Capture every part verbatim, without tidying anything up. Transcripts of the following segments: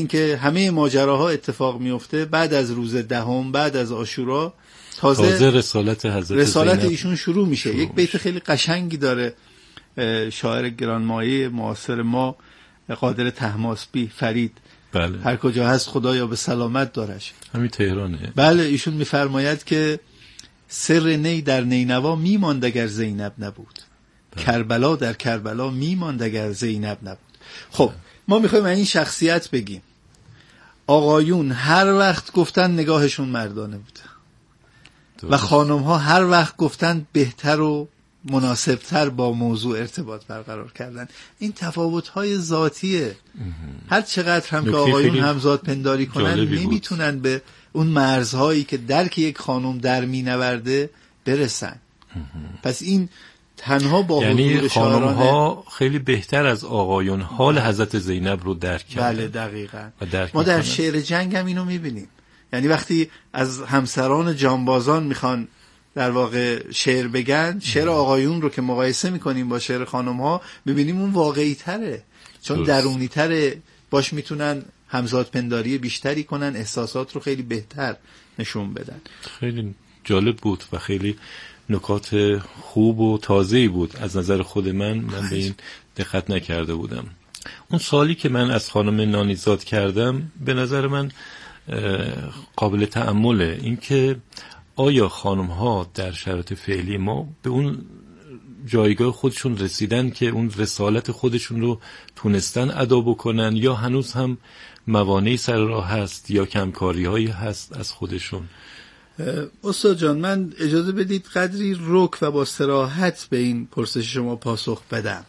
اینکه همه ماجراها اتفاق میفته بعد از روز دهم، بعد از عاشورا تازه, تازه رسالت حضرت رسالت زینب ایشون شروع میشه. شروع یک بیت خیلی قشنگی داره شاعر گرانمایه معاصر ما قادر طهماسبی فرید، بله. هر کجا هست خدایا به سلامت دارش، همین تهرانه. بله، ایشون میفرماید که سر نی در نینوا میماند اگر زینب نبود، بله. کربلا در کربلا میماند اگر زینب نبود. خب بله. ما میخوایم این شخصیت بگیم آقایون هر وقت گفتن نگاهشون مردانه بود و خانم ها هر وقت گفتن بهتر و مناسبتر با موضوع ارتباط برقرار کردن. این تفاوت‌های ذاتیه. هر چقدر هم که آقایون همزاد پنداری کنن نمیتونن به اون مرزهایی که درک یک خانم در مینورده برسن. پس این تنها با یعنی حضور خانم شاعرانه ها خیلی بهتر از آقایون حال حضرت زینب رو درک کردن. بله دقیقاً. ما در شعر جنگ هم اینو میبینیم. یعنی وقتی از همسران جانبازان میخوان در واقع شعر بگن، شعر آقایون رو که مقایسه میکنیم با شعر خانم ها ببینیم اون واقعی تره، چون درونی تره، باش میتونن همزاد پنداری بیشتری کنن، احساسات رو خیلی بهتر نشون بدن. خیلی جالب بود و خیلی نکات خوب و تازه‌ای بود. از نظر خود من من به این دقت نکرده بودم. اون سوالی که من از خانم نانیزاد کردم به نظر من قابل تأمله، این که آیا خانم ها در شرایط فعلی ما به اون جایگاه خودشون رسیدن که اون رسالت خودشون رو تونستن ادا بکنن، یا هنوز هم موانعی سر راه هست یا کمکاری هایی هست از خودشون؟ استاد جان، من اجازه بدید قدری رک و با صراحت به این پرسش شما پاسخ بدم.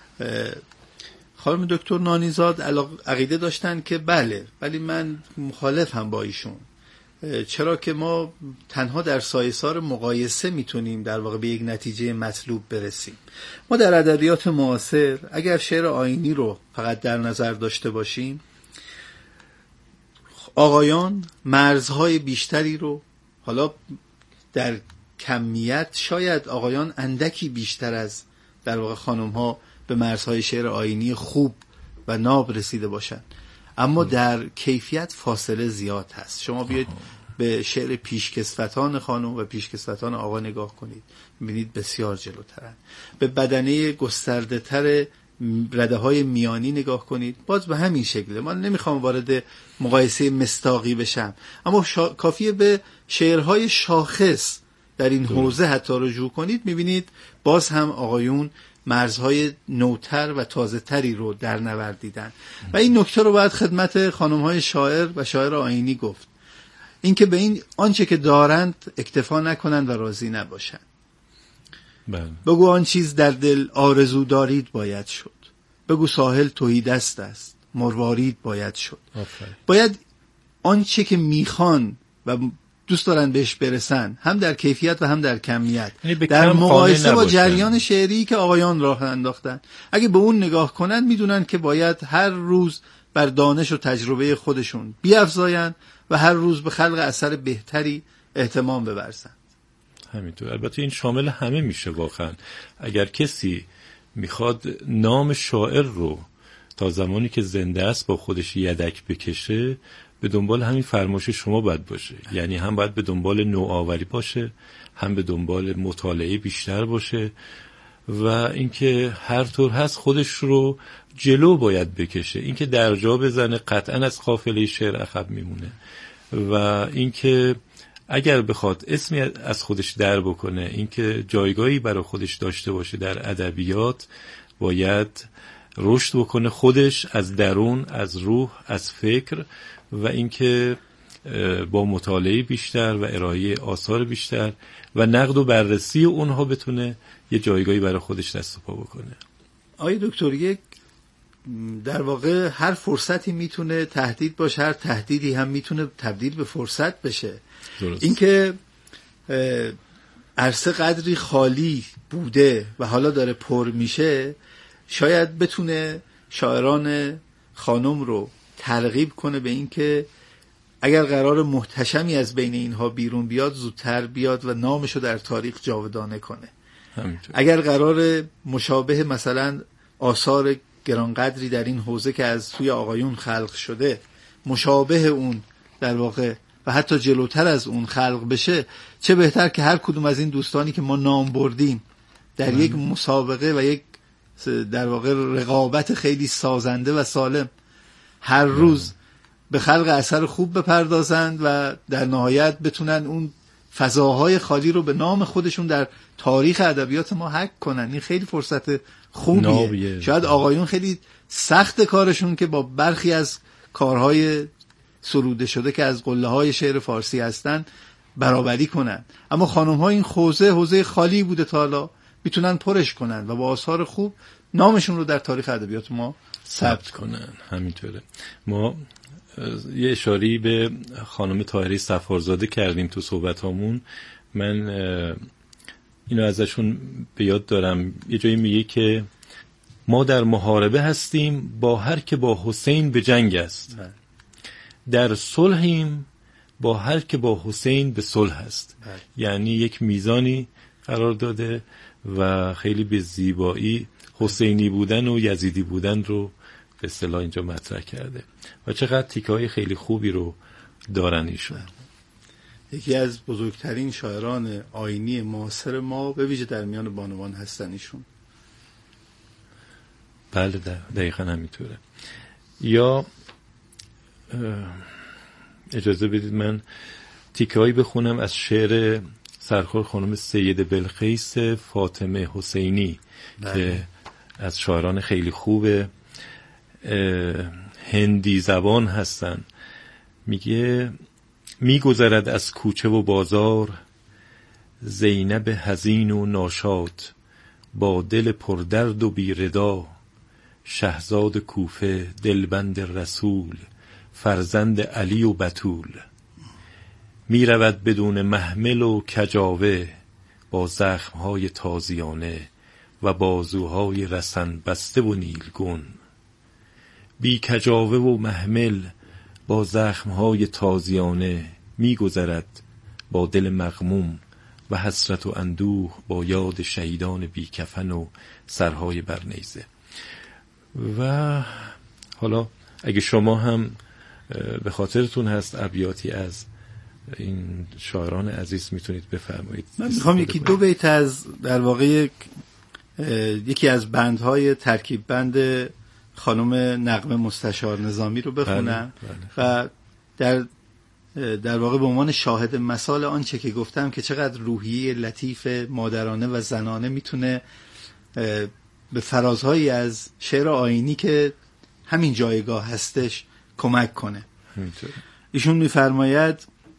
خانم دکتر نانیزاد عقیده داشتن که بله، ولی من مخالف هم با ایشون. چرا که ما تنها در سایه‌سار مقایسه میتونیم در واقع به یک نتیجه مطلوب برسیم. ما در ادبیات معاصر اگر شعر آیینی رو فقط در نظر داشته باشیم، آقایان مرزهای بیشتری رو، حالا در کمیت شاید آقایان اندکی بیشتر از در واقع خانم ها به مرزهای شعر آیینی خوب و ناب رسیده باشند، اما در کیفیت فاصله زیاد هست. شما بیاید به شعر پیشکسوتان خانم و پیشکسوتان آقا نگاه کنید، می‌بینید بسیار جلوترن. به بدنه گسترده تر رده های میانی نگاه کنید، باز به همین شکله. من نمیخوام وارد مقایسه مستاقی بشم، اما شا... کافیه به شعرهای شاخص در این حوزه حتی رجوع کنید، می‌بینید باز هم آقایون مرزهای نوتر و تازه تری رو در نوردیدن. و این نکته رو باید خدمت خانم‌های شاعر و شاعر آیینی گفت، اینکه به این آنچه که دارند اکتفا نکنند و راضی نباشند. بله. بگو آن چیز در دل آرزو دارید باید شد، بگو ساحل تهی دست است مروارید باید شد. آفره. باید آنچه که میخوان و دوست دارن بهش برسن، هم در کیفیت و هم در کمیت، در مقایسه با جریان شعری که آقایان راه انداختن، اگه به اون نگاه کنن میدونن که باید هر روز بر دانش و تجربه خودشون بیفزاین و هر روز به خلق اثر بهتری اهتمام بورزن. همینطور. البته این شامل همه میشه واقعا. اگر کسی میخواد نام شاعر رو تا زمانی که زنده است با خودش یدک بکشه، به دنبال همین فرمایش شما باید باشه. یعنی هم باید به دنبال نوآوری باشه، هم به دنبال مطالعه بیشتر باشه، و اینکه هر طور هست خودش رو جلو باید بکشه. اینکه درجا بزنه قطعا از قافله شعر عقب میمونه، و اینکه اگر بخواد اسمی از خودش در بکنه، اینکه جایگاهی برای خودش داشته باشه در ادبیات، باید رشد بکنه خودش از درون، از روح، از فکر، و اینکه با مطالعه بیشتر و ارائه آثار بیشتر و نقد و بررسی اونها بتونه یه جایگاهی برای خودش دست و پا بکنه. آقای دکتر، یک در واقع هر فرصتی میتونه تهدید باشه، هر تهدیدی هم میتونه تبدیل به فرصت بشه. درست. اینکه عرصه قدری خالی بوده و حالا داره پر میشه، شاید بتونه شاعران خانم رو ترغیب کنه به اینکه اگر قرار محتشمی از بین اینها بیرون بیاد، زودتر بیاد و نامشو در تاریخ جاودانه کنه. همینطور. اگر قرار مشابه مثلا آثار گرانقدری در این حوزه که از سوی آقایون خلق شده مشابه اون در واقع و حتی جلوتر از اون خلق بشه، چه بهتر که هر کدوم از این دوستانی که ما نام بردیم در یک مسابقه و یک در واقع رقابت خیلی سازنده و سالم هر روز به خلق اثر خوب بپردازند و در نهایت بتونن اون فضاهای خالی رو به نام خودشون در تاریخ ادبیات ما حک کنن. این خیلی فرصت خوبیه. نابیه. شاید آقایون خیلی سخت کارشون که با برخی از کارهای سروده شده که از قله های شعر فارسی هستن برابری کنن، اما خانم ها این حوزه حوزه خالی بوده تا حالا، میتونن پرش کنن و با آثار خوب نامشون رو در تاریخ ادبیات ما ثبت کنن. همینطوره. ما یه اشاری به خانم طاهری صفارزاده کردیم تو صحبتامون. من اینو ازشون به یاد دارم، یه جایی میگه که ما در محاربه هستیم با هر که با حسین به جنگ است، در صلحیم با هر که با حسین به صلح است. یعنی یک میزانی قرار داده و خیلی به زیبایی حسینی بودن و یزیدی بودن رو به اصطلاح اینجا مطرح کرده و چقدر تیکه‌های خیلی خوبی رو دارن ایشون. یکی از بزرگترین شاعران آیینی معاصر ما به ویژه در میان بانوان هستن ایشون. بله دقیقا همینطوره. یا اجازه بدید من تیکه‌هایی بخونم از شعر سرخور خانم سید بلقیس فاطمه حسینی بله. که از شاعران خیلی خوب هندی زبان هستن. میگه میگذرد از کوچه و بازار زینب حزین و ناشاد، با دل پردرد و بیردا، شهزاد کوفه دلبند رسول، فرزند علی و بتول. می رود بدون محمل و کجاوه، با زخمهای تازیانه و بازوهای رسن بسته و نیلگون. بی کجاوه و محمل با زخمهای تازیانه می گذرد با دل مغموم و حسرت و اندوه، با یاد شهیدان بی کفن و سرهای برنیزه. و حالا اگه شما هم به خاطرتون هست ابیاتی از این شاعران عزیز میتونید بفرمایید. من میخوام یکی دو بیت از در واقع یکی از بندهای ترکیب بند خانم نغمه مستشار نظامی رو بخونم بله، بله. و در در واقع به عنوان شاهد مثال آنچه که گفتم که چقدر روحیه لطیف مادرانه و زنانه میتونه به فرازهایی از شعر آیینی که همین جایگاه هستش کمک کنه. همینطوره. ایشون میفرماید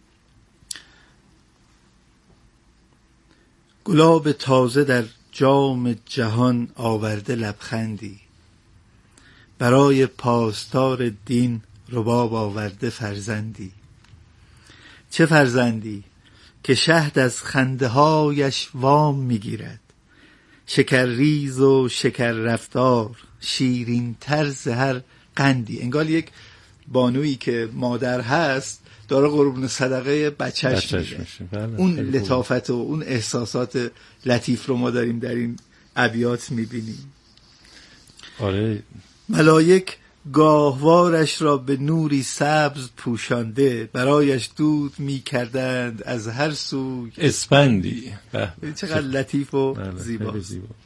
گلاب تازه در جام جهان آورده لبخندی، برای پاسدار دین رباب آورده فرزندی. چه فرزندی که شهد از خنده هایش وام میگیرد، شکر ریز و شکر رفتار، شیرین طرز هر قندی. انگار یک بانویی که مادر هست داره قربون صدقه بچهش میده. اون لطافت و اون احساسات لطیف رو ما داریم در این ابیات میبینیم. آره. ملائک گاهوارش را به نوری سبز پوشانده، برایش دود میکردند از هر سوی اسپندی. چقدر لطیف و زیبا.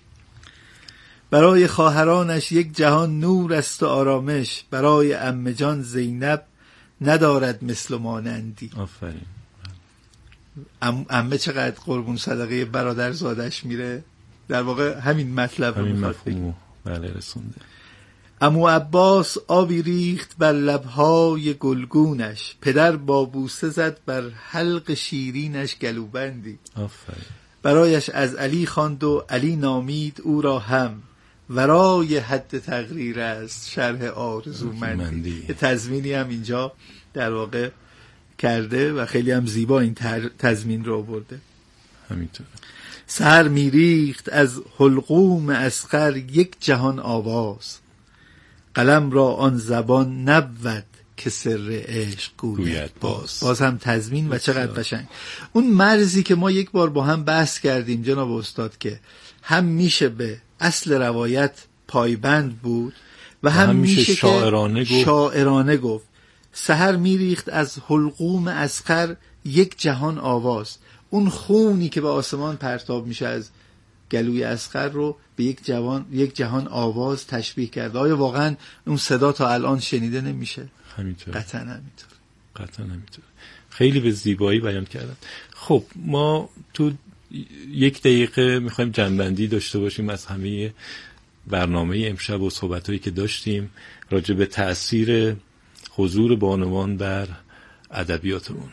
برای خواهرانش یک جهان نور است و آرامش، برای عمه جان زینب ندارد مثل مانندی. آفرین. عمه چقدر قربون صدقه برادر زادش میره. در واقع همین مطلب همین مفهومو بله رسونده. عمو عباس آبی ریخت بر لبهای گلگونش، پدر با بوسه زد بر حلق شیرینش گلوبندی. آفرین. برایش از علی خواند و علی نامید او را هم، ورای حد تقریر است شرح آرزومندی. یه تضمینی هم اینجا در واقع کرده و خیلی هم زیبا این تضمین رو آورده. همینطور. سر میریخت از حلقوم اصغر یک جهان آواز، قلم را آن زبان نبود که سر عشق گوید باز. باز هم تضمین و چقدر قشنگ. اون مرزی که ما یک بار با هم بحث کردیم جناب استاد که هم میشه به اصل روایت پایبند بود و هم, هم میشه شاعرانه که شاعرانه گفت. سحر میریخت از حلقوم اذخر یک جهان آواز. اون خونی که به آسمان پرتاب میشه از گلوی اذخر رو به یک جوان یک جهان آواز تشبیه کرد. آیا واقعا اون صدا تا الان شنیده نمیشه؟ همینطور. قطعا همینطور. قطعا همینطور. خیلی به زیبایی بیان کردن. خب ما تو یک دقیقه میخوایم جنبندی داشته باشیم از همه برنامه امشب و صحبتایی که داشتیم راجع به تأثیر حضور بانوان بر ادبیاتمون.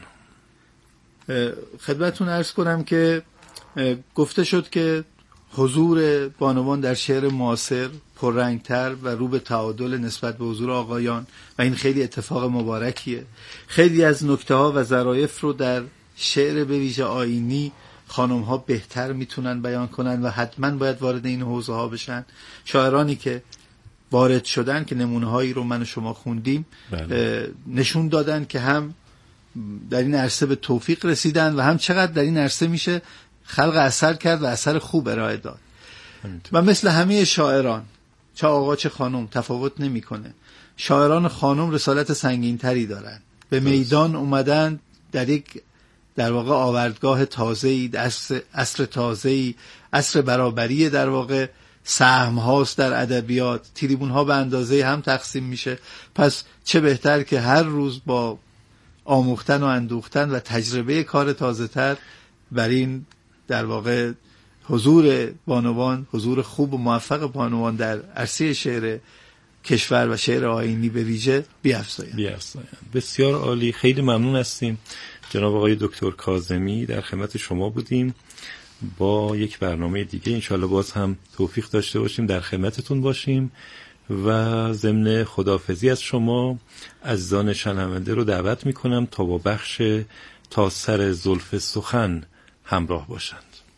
خدمتتون عرض کنم که گفته شد که حضور بانوان در شعر معاصر پررنگتر و رو به تعادل نسبت به حضور آقایان و این خیلی اتفاق مبارکیه. خیلی از نکته ها و ظرافت رو در شعر به ویژه آیینی خانم ها بهتر میتونن بیان کنن و حتما باید وارد این حوزه ها بشن. شاعرانی که وارد شدن که نمونه هایی رو من و شما خوندیم بله. نشون دادن که هم در این عرصه به توفیق رسیدن و هم چقدر در این عرصه میشه خلق اثر کرد و اثر خوب ارائه داد. و مثل همه شاعران چه آقا چه خانم تفاوت نمیکنه. شاعران خانم رسالت سنگین تری دارن. به میدان اومدن در یک در واقع آوردگاه تازه‌ای، عصر عصر تازه‌ای، عصر برابری در واقع سهم هاست در ادبیات. تریبون ها به اندازه هم تقسیم میشه. پس چه بهتر که هر روز با آموختن و اندوختن و تجربه کار تازه تر بر این در واقع حضور بانوان، حضور خوب و موفق بانوان در عرصه شعر کشور و شعر آیینی به ویژه بیافزایند. بیافزایند. بسیار عالی. خیلی ممنون هستیم. جناب آقای دکتر کاظمی در خدمت شما بودیم. با یک برنامه دیگه انشالله باز هم توفیق داشته باشیم در خدمتتون باشیم و ضمن خداحافظی از شما عزیزان شنونده رو دعوت میکنم تا با بخش تا سر زلف سخن همراه باشند.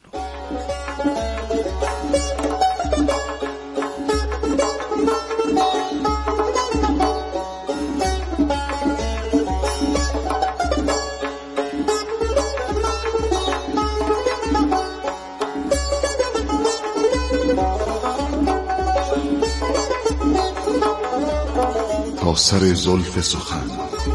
تا سر زلف سخن.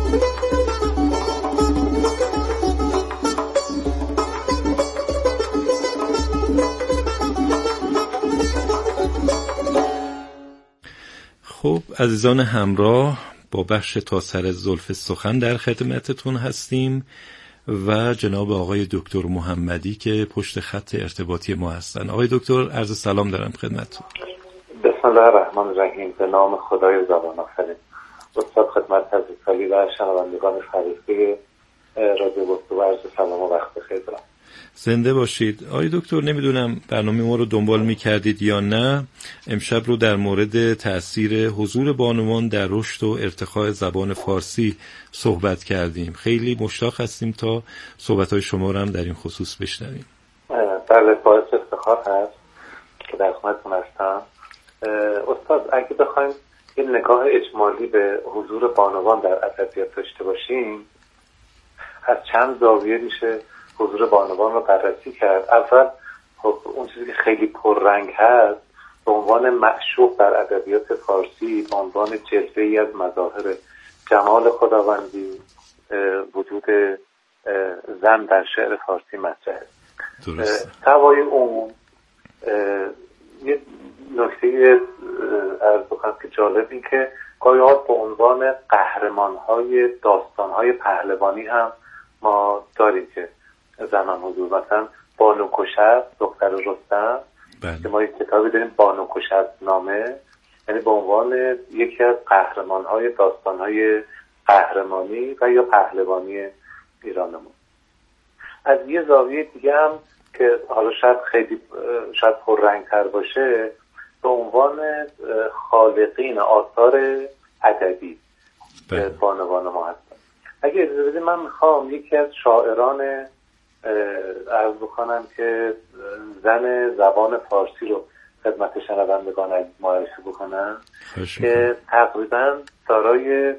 خب عزیزان همراه با بخش تا سر زلف سخن در خدمتتون هستیم و جناب آقای دکتر محمدی که پشت خط ارتباطی ما هستن. آقای دکتر عرض سلام دارم خدمتتون. بسم الله الرحمن الرحیم. به نام خدای زبان آفرین. استاد خدمت حضرت عالی و شنوندگان شریفه رادیو گفتگو عرض سلام و وقت بخیر دارم. زنده باشید. آقای دکتر نمیدونم برنامه ما رو دنبال میکردید یا نه. امشب رو در مورد تأثیر حضور بانوان در رشد و ارتقاء زبان فارسی صحبت کردیم. خیلی مشتاق هستیم تا صحبت‌های شما رو هم در این خصوص بشنویم. بله باعث افتخار هست که در خدمتتون هستم. استاد اگه بخوایم یه نگاه اجمالی به حضور بانوان در ادبیات داشته باشیم از چند زاویه میشه حضور بانوان رو بررسی کرد. اول خب اون چیزی که خیلی پررنگ هست به عنوان معشوق در ادبیات فارسی، به عنوان جلوه‌ای از مظاهر جمال خداوندی وجود زن در شعر فارسی مطرحه. سوای اون یه نکته عرض بکنم که جالب این که گاهی به عنوان قهرمان‌های داستان‌های پهلوانی هم ما داریم که زنان حضور، مثلا بانو کشب دختر رستم که ما یک کتابی داریم بانو کشب نامه، یعنی به عنوان یکی از قهرمان‌های داستان‌های قهرمانی و یا پهلوانی ایرانمون. از یه زاویه دیگه هم که حالا شاید خیلی شاید پررنگ‌تر باشه به عنوان خالقین آثار ادبی بانوان ما هستن. اگه اجازه بدید من میخوام یکی از شاعران عرض بکنم که زن زبان فارسی رو خدمت شنوندگان عزیز معرفی بکنم که تقریبا دارای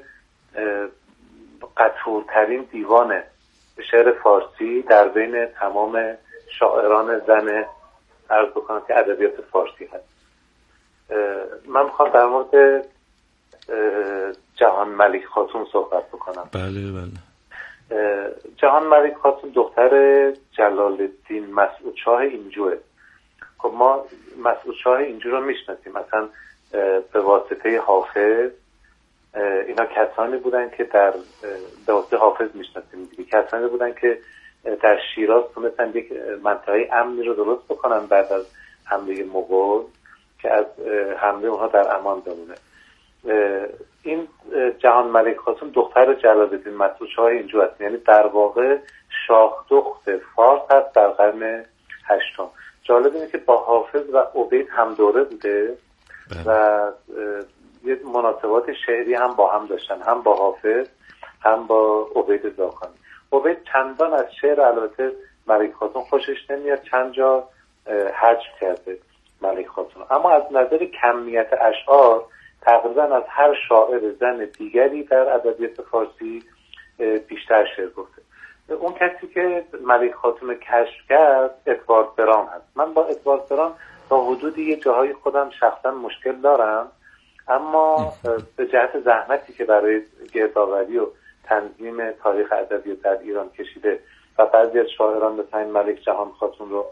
قطورترین دیوان شعر فارسی در بین تمام شاعران زن عرض بکنم که ادبیات فارسی هست. من میخوام در مورد جهان ملک خاتون صحبت بکنم. بله بله. جهان ملک خاتون دختر جلال الدین مسعود شاه اینجوه. خب ما مسعود شاه اینجو رو میشناسیم مثلا به واسطه حافظ. اینا کسانی بودن که در به واسطه حافظ میشناسیم دیگه، کسانی بودن که در شیراز تونستن یک منطقه امنی رو درست بکنن بعد از حمله مغول که از حمله اونها در امان بمونه. این جهان ملک خاتون دختر جلال الدین مسعود شاه اینجو هست، یعنی در واقع شاه دخت فارس هست در قرن هشتم. جالب اینه که با حافظ و عبید هم دوره بوده و یه مناسبات شعری هم با هم داشتن، هم با حافظ هم با عبید زاخانی. عبید چندان از شعر البته ملک خاتون خوشش نمیاد، چند جا حجم کرده ملک خاتون، اما از نظر کمیت اشعار تقریبا از هر شاعر زن دیگری در ادبیات فارسی بیشتر شعر گفته. اون کسی که ملک خاتون کشف کرد ادوارد برام هست. من با ادوارد برام تا حدودی یه جاهای خودم شخصا مشکل دارم، اما به جهت زحمتی که برای گردآوری و تنظیم تاریخ ادبیات در ایران کشیده و بعضی از شاعران مثل این ملک جهان خاتون رو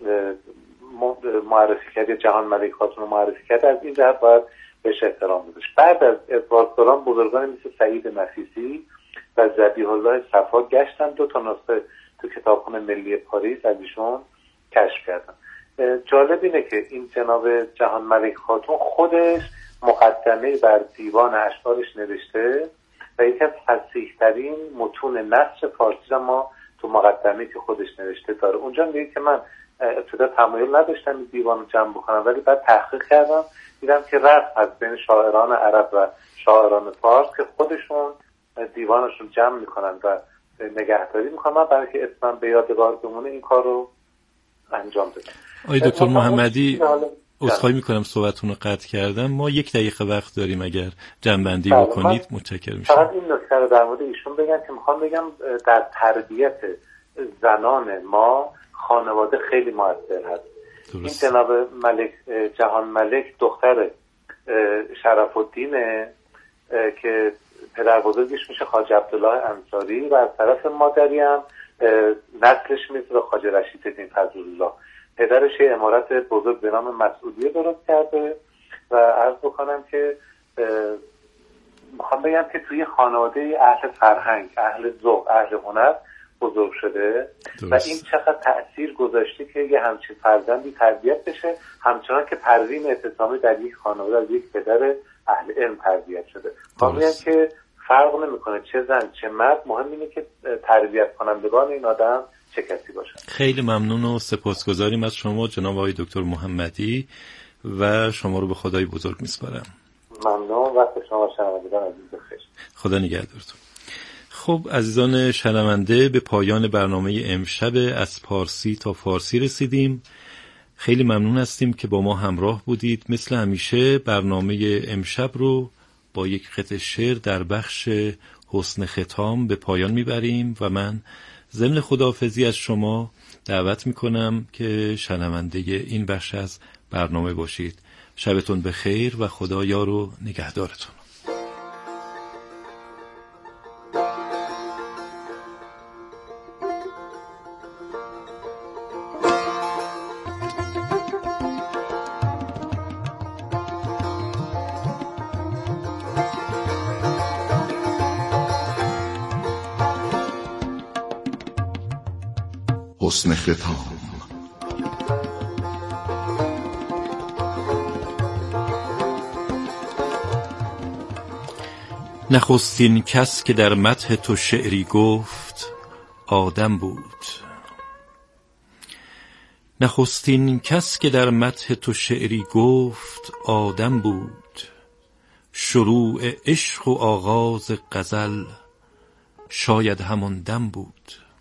معرفی کرد، جهان ملک خاتون رو معرفی کرد، از این جهت باید بهش احترام گذاشت. بعد از ادوارد برام بزرگان مثل سعید نفیسی و ذبیح الله صفا گشتن، دو تا نسخه تو کتابخانه ملی پاریس از ایشون کشف کردن. جالب اینه که این جناب جهان ملک خاتون خودش مقدمه بر دیوان اشعارش نوشته و یکی از فصیح‌ترین متون نثر فارسی را ما تو مقدمه که خودش نوشته داره. اونجا میگه که من ابتدا تمایل نداشتم این دیوان رو جمع بکنم، ولی بعد تحقیق کردم دیدم که رفت از بین شاعران عرب و شاعران فارس که خودشون دیوانشون جمع میکنن و نگهداری میکنن، برای که اسمم به یادگار بمونه این کار رو انجام دادم. آقای دکتر محمدی عذرخواهی میکنم صحبتتون رو قطع کردم، ما یک دقیقه وقت داریم، اگر جنبندی بکنید متشکرم میشم. فقط این نکته رو در مورد ایشون بگم که میخوام بگم در تربیت زنان ما خانواده خیلی موثر هست. درست. این جناب ملک جهان ملک دختر شرف الدینه که پدر بزرگش میشه خواجه عبدالله انصاری و از طرف مادری هم نسلش میشه خواجه رشید الدین فضل‌الله. پدرش یه عمارت بزرگ به نام مسعودیه درست کرده و عرض بکنم که میخوام بگم که توی خانواده اهل فرهنگ، اهل ذوق، اهل هنر بزرگ شده. درست. و این چقدر تأثیر گذاشته که یه همچین فرزندی تربیت بشه، همچنان که پروین اعتصامی در یک خانواده از یک پدر اهل علم تربیت شده. میخوام که فرق نمیکنه چه زن چه مرد، مهم اینه که تربیت کنندگان این آدم چه کسی باشن. خیلی ممنون و سپاسگزاریم از شما جناب آقای دکتر محمدی و شما رو به خدای بزرگ میسپارم. ممنون. وقت شما شنوندگان عزیز بخیر. خدا نگهدارتون. خب عزیزان شنونده، به پایان برنامه امشب از پارسی تا فارسی رسیدیم. خیلی ممنون هستیم که با ما همراه بودید. مثل همیشه برنامه امشب رو با یک قطعه شعر در بخش حسن ختام به پایان میبریم و من ضمن خداحافظی از شما دعوت میکنم که شنونده این بخش از برنامه باشید. شبتون بخیر و خدا یار و نگهدارتون. حسن ختام. نخستین کس که در مدح تو شعری گفت آدم بود. نخستین کس که در مدح تو شعری گفت آدم بود. شروع عشق و آغاز غزل شاید همان دم بود.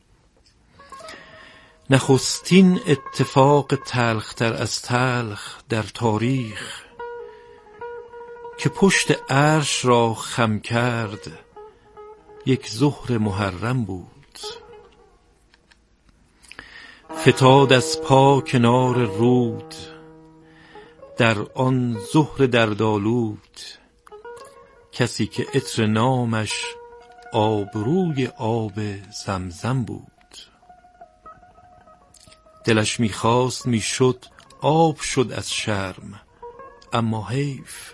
نخستین اتفاق تلختر از تلخ در تاریخ که پشت عرش را خم کرد یک ظهر محرم بود. فتاد از پا کنار رود در آن ظهر دردآلود کسی که عطر نامش آبروی آب زمزم بود. دلش میخواست میشد آب شد از شرم، اما حیف.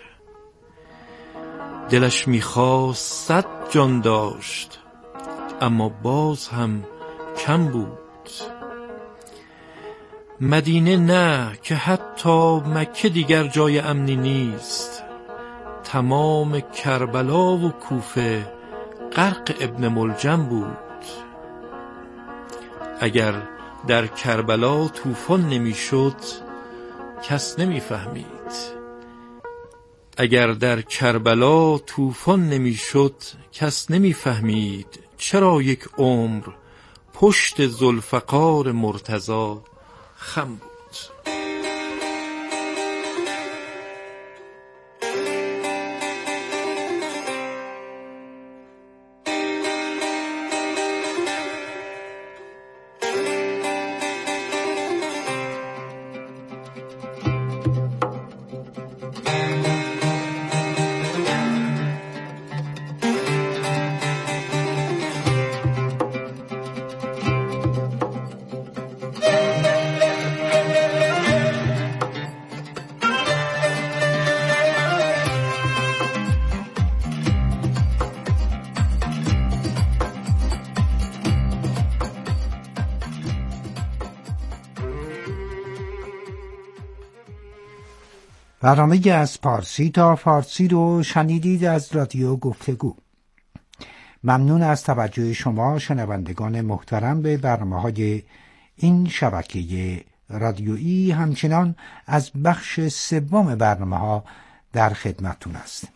دلش میخواست صد جان داشت، اما باز هم کم بود. مدینه نه که حتی مکه دیگر جای امنی نیست. تمام کربلا و کوفه غرق ابن ملجم بود. اگر در کربلا طوفان نمیشد کس نمیفهمید. اگر در کربلا طوفان نمیشد کس نمیفهمید چرا یک عمر پشت ذوالفقار مرتضی خم بود. برنامه از پارسی تا فارسی رو شنیدید از رادیو گفتگو. ممنون از توجه شما شنوندگان محترم به برنامه‌های این شبکه رادیویی. همچنان از بخش سوم برنامه‌ها در خدمتتون است.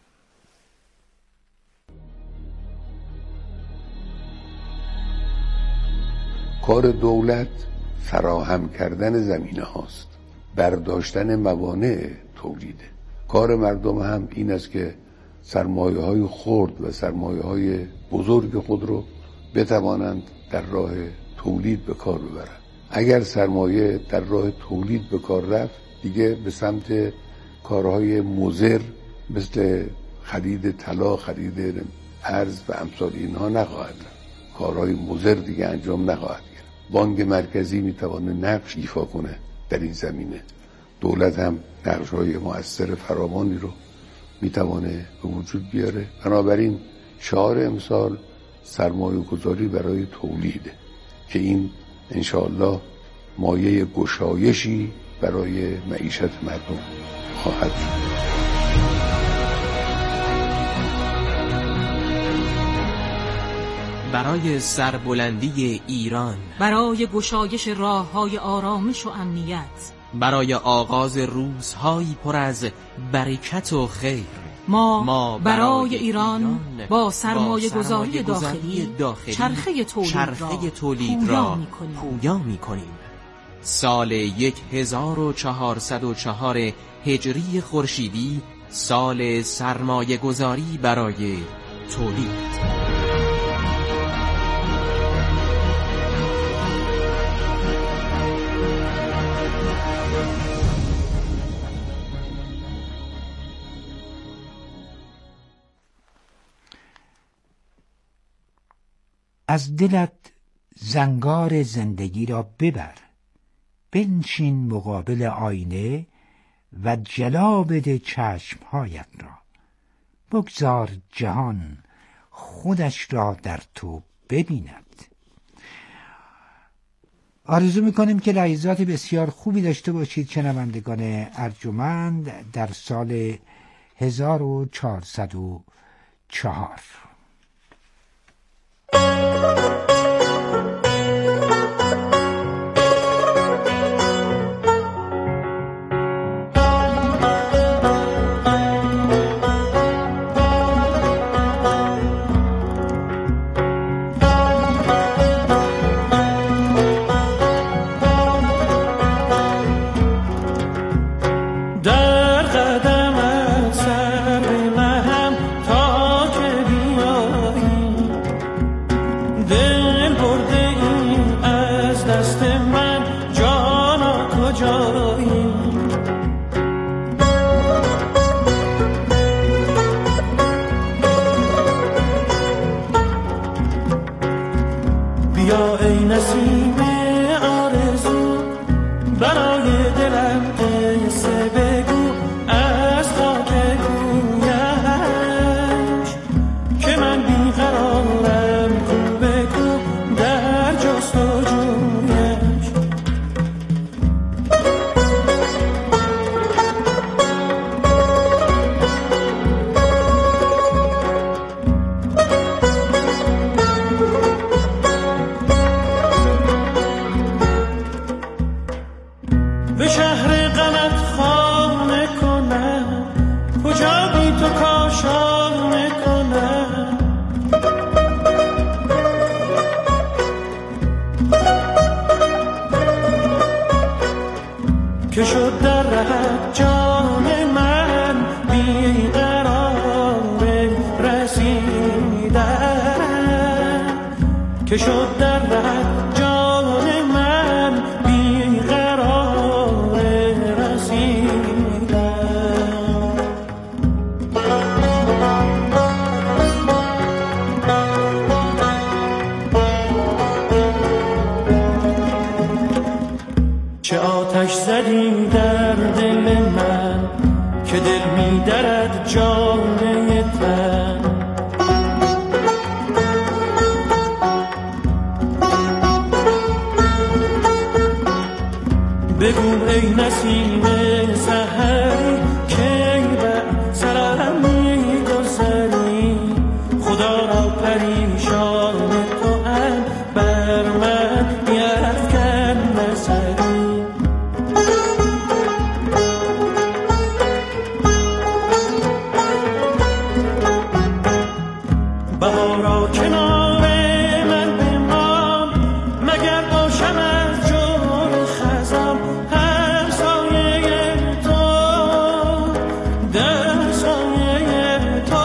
کار دولت فراهم کردن زمینه هاست، برداشتن موانع تولیده. کار مردم هم این است که سرمایه های خرد و سرمایه های بزرگ خود رو بتوانند در راه تولید به کار ببرند. اگر سرمایه در راه تولید به کار رفت، دیگه به سمت کارهای مضر مثل خرید طلا، خرید ارز و امثال اینها نخواهد رفت. کارهای مضر دیگه انجام نخواهد گرفت. بانک مرکزی میتونه نقش ایفا کنه در این زمینه. دولت هم نقش‌های مؤثر فراوانی رو میتونه به وجود بیاره. بنابراین شعار امسال سرمایه گذاری برای تولیده که این انشاءالله مایه گشایشی برای معیشت مردم خواهد شد. برای سربلندی ایران، برای گشایش راه‌های آرامش و امنیت، برای آغاز روزهایی پر از برکت و خیر، ما, ما برای, برای ایران, ایران با سرمایه گذاری داخلی, داخلی چرخه تولید چرخه را, تولید را را پویا می کنیم. سال هزار و چهارصد و چهار هجری خورشیدی سال سرمایه گذاری برای تولید. از دلت زنگار زندگی را ببر، بنشین مقابل آینه و جلا بده چشمهایت را. بگذار جهان خودش را در تو ببیند. آرزو میکنیم که لحظات بسیار خوبی داشته باشید شنوندگان ارجمند در سال هزار و چهارصد و چهار. در قدم سر مهم تا که بیم بیا ای نسیم آرزو برای دلم قصه بگو از خاک کویش که من بیقرارم کو بگو در جستجویش. به شهر غمت خانه کنم کجا بی تو کاشانه کنم که شد در رهت جان من بیقرار رسیدن که شد در رهت جان من بیقرار رسیدن. چه آتش زدی در دل من که دل می درد جانه تن بگو ای نسیم سحری کی بر سرم می گذری خدا را پریشان تو هم بر من یفکن نظری. بهارا کنار من بمان مگر باشم از جور خزان هر سایه تو در سایه تو.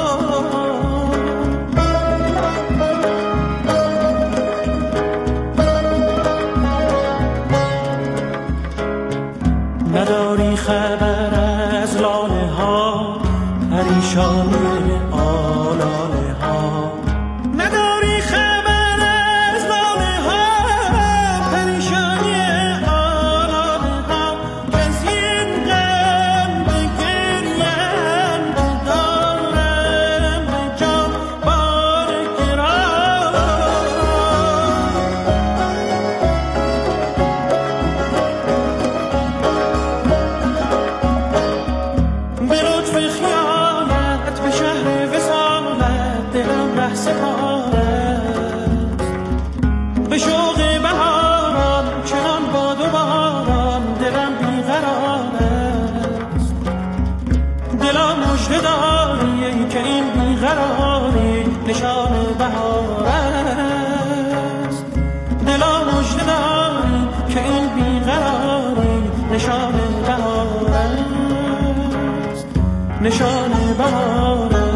نداری خبر از لاله ها پریشانی آلاله ها نداری خبر از لاله ها پریشانی آلاله ها کسی این غم بگریم که دارم به جان بار گران. به لطف خیالت به شهر وصالت دلم ره سپار است به شوق بهاران چنان باد و باران دلم بیقرار است. دلا مژده داری که این بیقراری نشان بهار است. دلا مژده داری که این بیقراری نشان بهار است. نشان بهار است.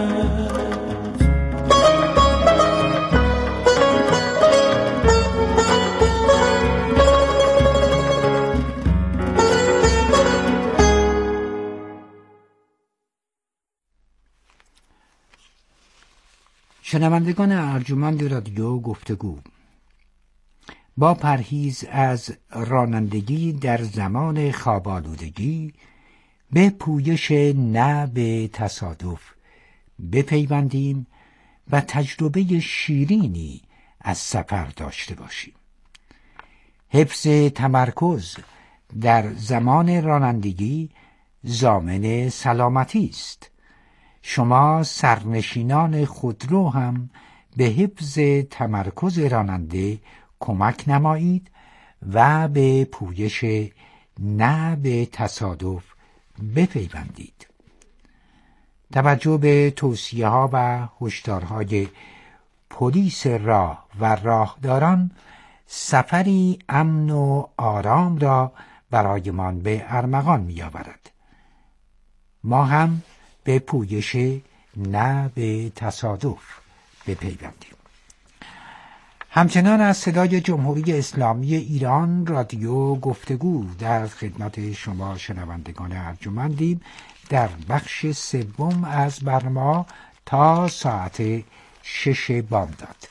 شنوندگان ارجمند رادیو گفتگو، با پرهیز از رانندگی در زمان خواب‌آلودگی به پویش نه به تصادف بپیوندیم و تجربه شیرینی از سفر داشته باشیم. حفظ تمرکز در زمان رانندگی ضامن سلامتی است. شما سرنشینان خودرو هم به حفظ تمرکز راننده کمک نمایید و به پویش نه به تصادف بپیوندید. توجه به توصیه ها و هشدارهای پلیس راه و راهداران سفری امن و آرام را برایمان به ارمغان می آورد. ما هم به پویش نه به تصادف بپیوندیم. همچنان از صدای جمهوری اسلامی ایران رادیو گفتگو در خدمت شما شنوندگان ارجمندیم در بخش سوم از برنامه تا ساعت شش بامداد.